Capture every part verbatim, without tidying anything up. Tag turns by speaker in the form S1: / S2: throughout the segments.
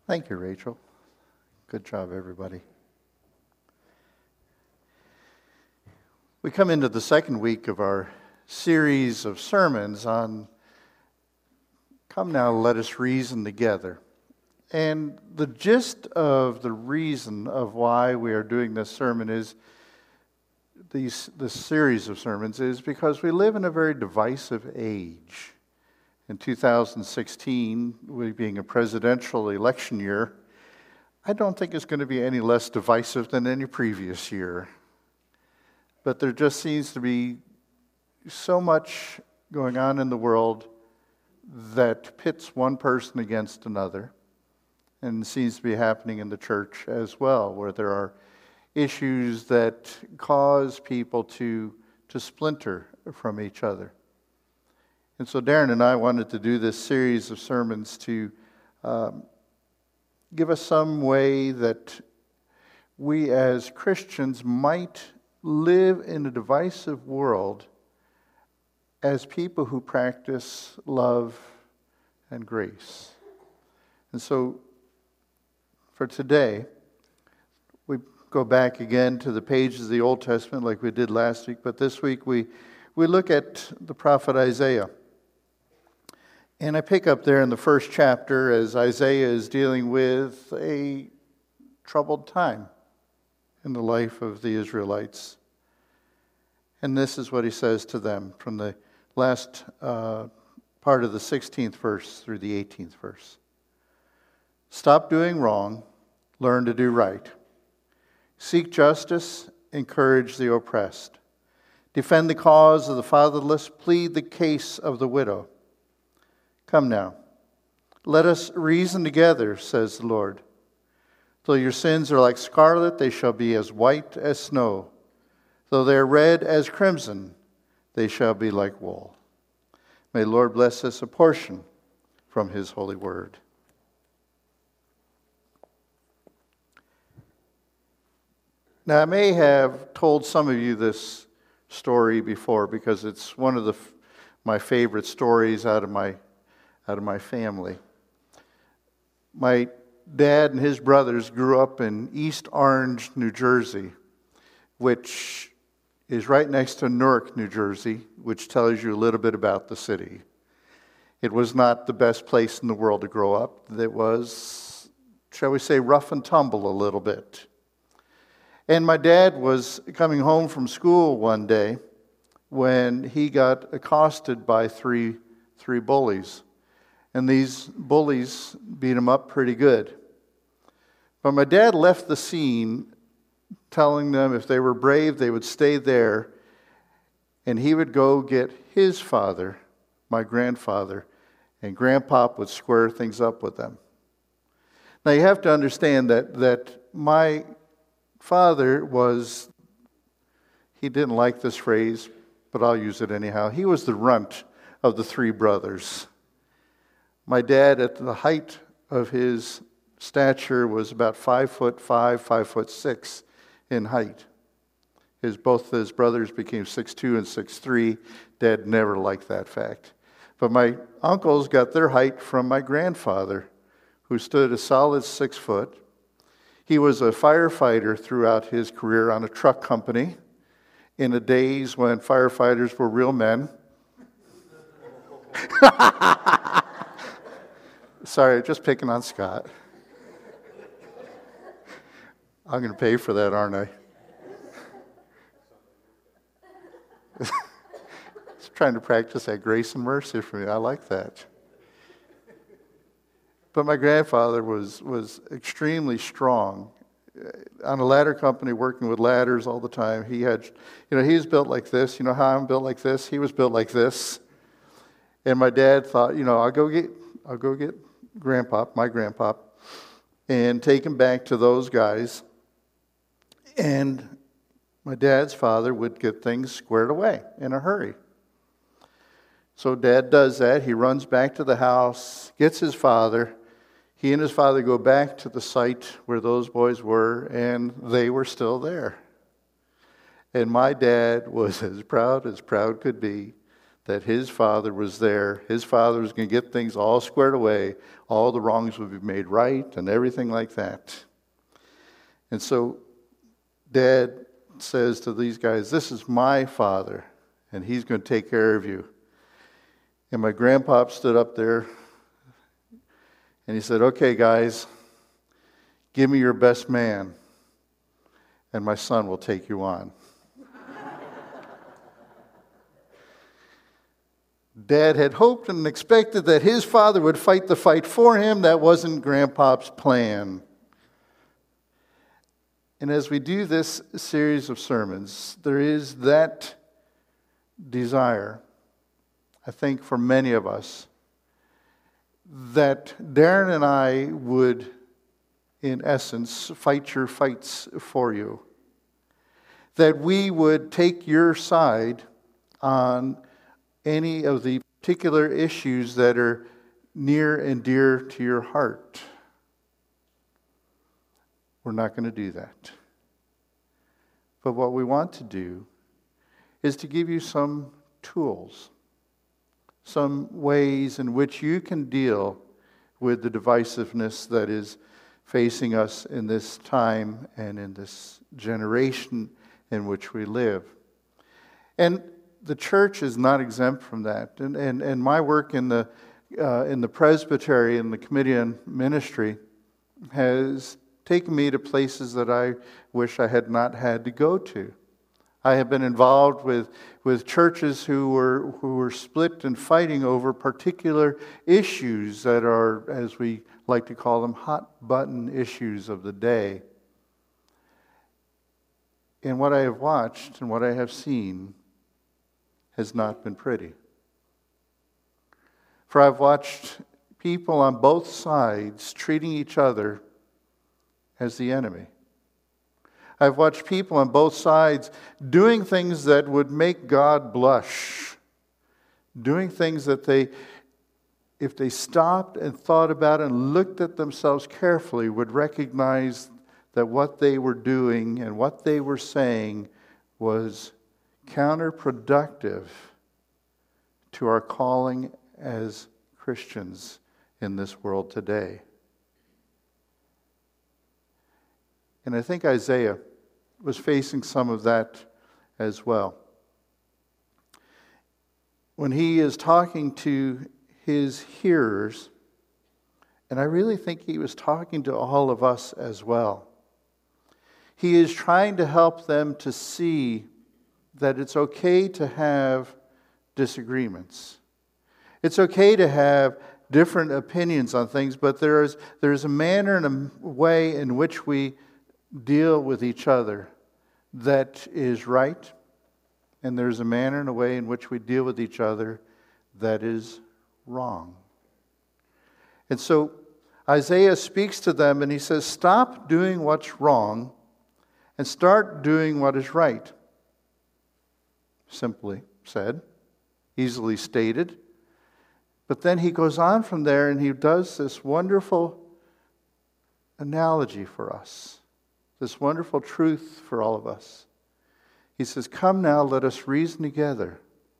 S1: Thank you, Rachel. Good job, everybody. We come into the second week of our series of sermons on Come Now, Let Us Reason Together. And the gist of the reason of why we are doing this sermon is, these, this series of sermons is because we live in a very divisive age. In two thousand sixteen, we being a presidential election year, I don't think it's going to be any less divisive than any previous year. But there just seems to be so much going on in the world that pits one person against another. And it seems to be happening in the church as well, where there are issues that cause people to, to splinter from each other. And so Darren and I wanted to do this series of sermons to um, give us some way that we as Christians might live in a divisive world as people who practice love and grace. And so for today, we go back again to the pages of the Old Testament like we did last week, but this week we, we look at the prophet Isaiah. And I pick up there in the first chapter as Isaiah is dealing with a troubled time in the life of the Israelites. And this is what he says to them from the last uh, part of the sixteenth verse through the eighteenth verse. Stop doing wrong, learn to do right. Seek justice, encourage the oppressed. Defend the cause of the fatherless, plead the case of the widow. Come now, let us reason together, says the Lord. Though your sins are like scarlet, they shall be as white as snow. Though they are red as crimson, they shall be like wool. May the Lord bless us a portion from his holy word. Now, I may have told some of you this story before because it's one of the my favorite stories out of my out of my family. My dad and his brothers grew up in East Orange, New Jersey, which is right next to Newark, New Jersey, which tells you a little bit about the city. It was not the best place in the world to grow up. It was, shall we say, rough and tumble a little bit. And my dad was coming home from school one day when he got accosted by three, three bullies. And these bullies beat him up pretty good. But my dad left the scene telling them if they were brave, they would stay there. And he would go get his father, my grandfather, and Grandpa would square things up with them. Now you have to understand that, that my father was, he didn't like this phrase, but I'll use it anyhow. He was the runt of the three brothers. My dad, at the height of his stature, was about five foot five, five foot six in height. His both his brothers became six two and six three. Dad never liked that fact. But my uncles got their height from my grandfather, who stood a solid six foot. He was a firefighter throughout his career on a truck company in the days when firefighters were real men. Sorry, just picking on Scott. I'm going to pay for that, aren't I? It's trying to practice that grace and mercy for me. I like that. But my grandfather was, was extremely strong. On a ladder company, working with ladders all the time, he had, you know, he was built like this. You know how I'm built like this? He was built like this. And my dad thought, you know, I'll go get, I'll go get Grandpa, my grandpa, and take him back to those guys. And my dad's father would get things squared away in a hurry. So Dad does that. He runs back to the house, gets his father. He and his father go back to the site where those boys were, and they were still there. And my dad was as proud as proud could be that his father was there. His father was going to get things all squared away. All the wrongs would be made right and everything like that. And so Dad says to these guys, this is my father, and he's going to take care of you. And my grandpop stood up there, and he said, okay, guys, give me your best man, and my son will take you on. Dad had hoped and expected that his father would fight the fight for him. That wasn't Grandpop's plan. And as we do this series of sermons, there is that desire, I think for many of us, that Darren and I would, in essence, fight your fights for you. That we would take your side on any of the particular issues that are near and dear to your heart. We're not going to do that. But what we want to do is to give you some tools, some ways in which you can deal with the divisiveness that is facing us in this time and in this generation in which we live. And the church is not exempt from that. And, and, and my work in the, uh, in the presbytery and the committee on ministry has taken me to places that I wish I had not had to go to. I have been involved with, with churches who were, who were split and fighting over particular issues that are, as we like to call them, hot button issues of the day. And what I have watched and what I have seen has not been pretty. For I've watched people on both sides treating each other as the enemy. I've watched people on both sides doing things that would make God blush, doing things that they, if they stopped and thought about it and looked at themselves carefully, would recognize that what they were doing and what they were saying was counterproductive to our calling as Christians in this world today. And I think Isaiah was facing some of that as well. When he is talking to his hearers, and I really think he was talking to all of us as well, he is trying to help them to see that it's okay to have disagreements. It's okay to have different opinions on things, but there is, there is a manner and a way in which we deal with each other that is right, and there's a manner and a way in which we deal with each other that is wrong. And so Isaiah speaks to them and he says, stop doing what's wrong and start doing what is right. Simply said, easily stated. But then he goes on from there and he does this wonderful analogy for us, this wonderful truth for all of us. He says, come now, let us reason together.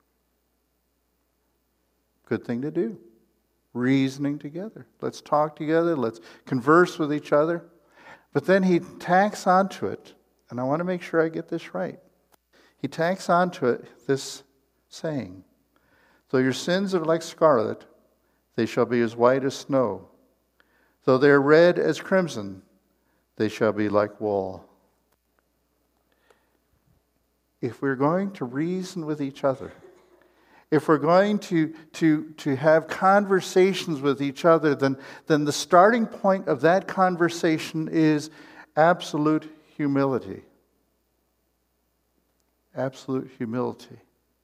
S1: Good thing to do. Reasoning together. Let's talk together. Let's converse with each other. But then he tacks onto it, and I want to make sure I get this right. He tacks onto it this saying, though your sins are like scarlet, they shall be as white as snow. Though they are red as crimson, they shall be like wool. If we're going to reason with each other, if we're going to, to, to have conversations with each other, then, then the starting point of that conversation is absolute humility. Absolute humility.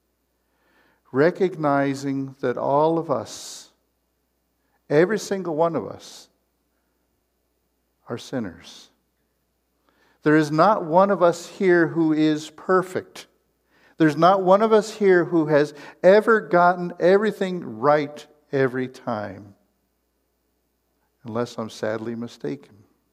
S1: Recognizing that all of us, every single one of us, are sinners. There is not one of us here who is perfect. There's not one of us here who has ever gotten everything right every time, unless I'm sadly mistaken.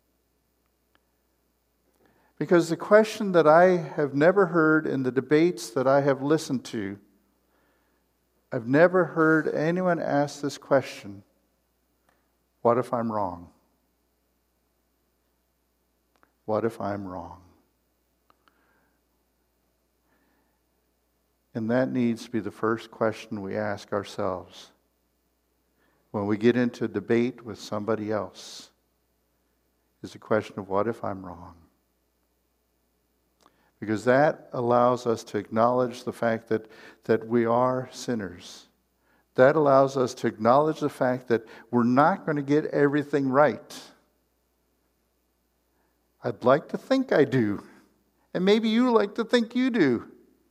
S1: Because the question that I have never heard in the debates that I have listened to I've never heard anyone ask this question, what if I'm wrong? What if I'm wrong? And that needs to be the first question we ask ourselves when we get into debate with somebody else, is the question of what if I'm wrong? Because that allows us to acknowledge the fact that, that we are sinners. That allows us to acknowledge the fact that we're not going to get everything right. I'd like to think I do. And maybe you like to think you do.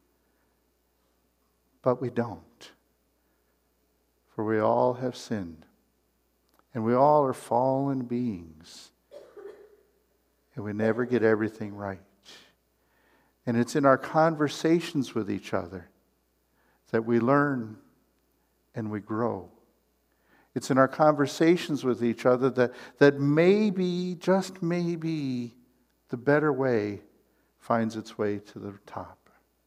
S1: But we don't. For we all have sinned. And we all are fallen beings. And we never get everything right. And it's in our conversations with each other that we learn and we grow. It's in our conversations with each other that, that maybe, just maybe, the better way finds its way to the top.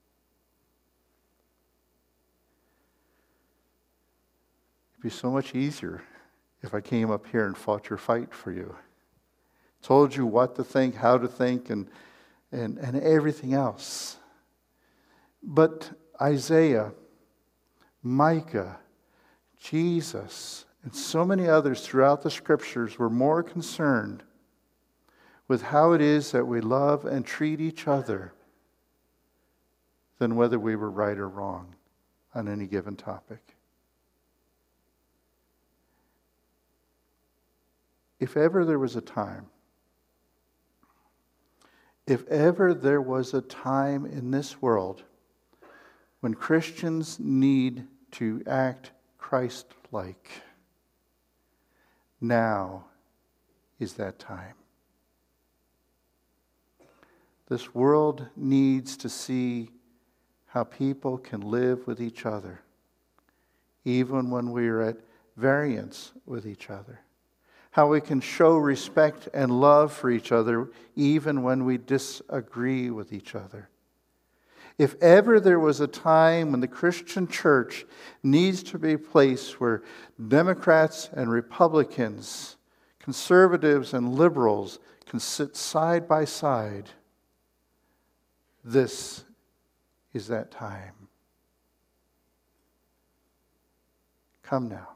S1: It'd be so much easier if I came up here and fought your fight for you. Told you what to think, how to think, and And, and everything else. But Isaiah, Micah, Jesus, and so many others throughout the Scriptures were more concerned with how it is that we love and treat each other than whether we were right or wrong on any given topic. If ever there was a time If ever there was a time in this world when Christians need to act Christ-like, now is that time. This world needs to see how people can live with each other, even when we are at variance with each other. How we can show respect and love for each other even when we disagree with each other. If ever there was a time when the Christian church needs to be a place where Democrats and Republicans, conservatives and liberals can sit side by side, this is that time. Come now.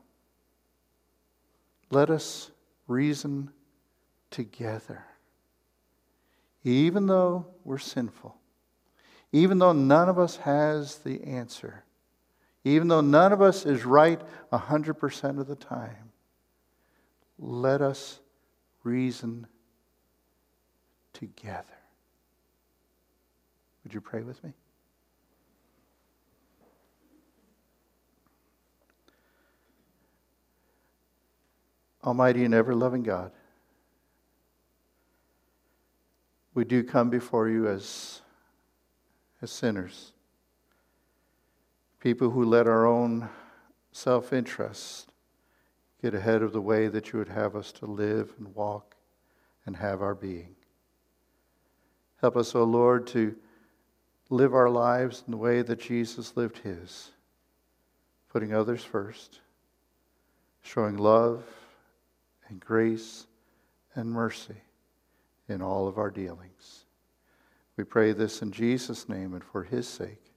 S1: Let us reason together. Even though we're sinful, even though none of us has the answer, even though none of us is right one hundred percent of the time, let us reason together. Would you pray with me? Almighty and ever-loving God, we do come before you as, as sinners, people who let our own self-interest get ahead of the way that you would have us to live and walk and have our being. Help us, O Lord, to live our lives in the way that Jesus lived his, putting others first, showing love and grace and mercy in all of our dealings. We pray this in Jesus' name and for his sake.